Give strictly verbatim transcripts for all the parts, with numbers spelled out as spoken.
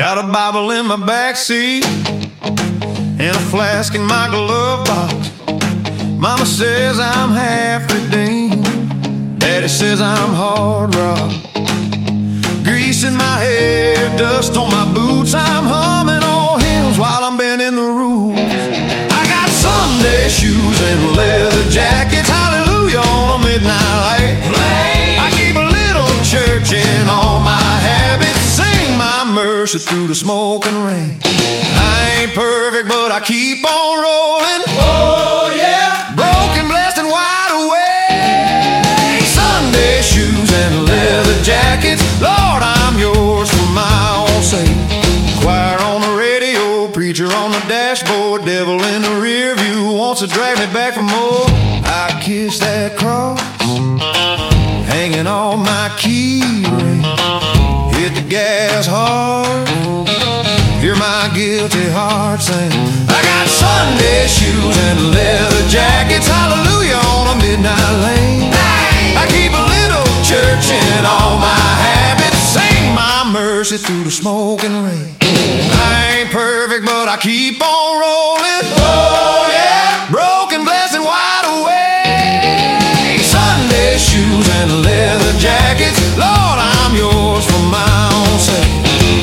Got a Bible in my backseat and a flask in my glove box. Mama says I'm half redeemed. Daddy says I'm hard rock. Grease in my hair, dust on my boots. I'm humming old hymns while I'm bending the rules. I got Sunday shoes and leather jackets. Hallelujah on a midnight light. I keep a little church in all my habits. Sing my mercy through the smoke and rain. I ain't perfect, but I keep on rolling. Oh yeah, broken, blessed, and wide awake. Sunday shoes and leather jackets. Lord, I'm yours for my own sake. Choir on the radio, preacher on the dashboard, devil in the rear view wants to drag me back for more. I kiss that cross, hanging on my key ring. Hit the gas hard, hear my guilty heart sing. I got Sunday shoes and leather jackets. Hallelujah on a midnight lane. I keep a little church in all my habits. Sing my mercy through the smoke and rain. I ain't perfect, but I keep on rolling. Oh yeah, broken, blessed, and wide awake. Sunday shoes and leather jackets. Lord, I'm yours for my own sake.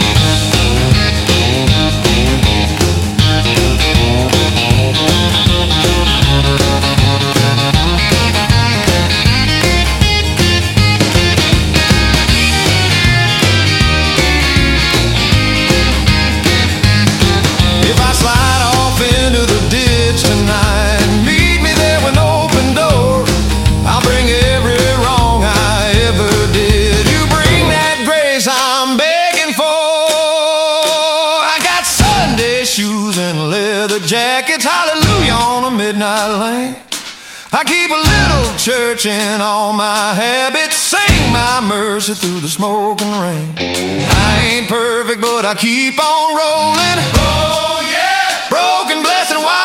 Jackets, hallelujah on a midnight lane. I keep a little church in all my habits. Sing my mercy through the smoke and rain. I ain't perfect, but I keep on rolling. Oh yeah, broken, blessed, and wide.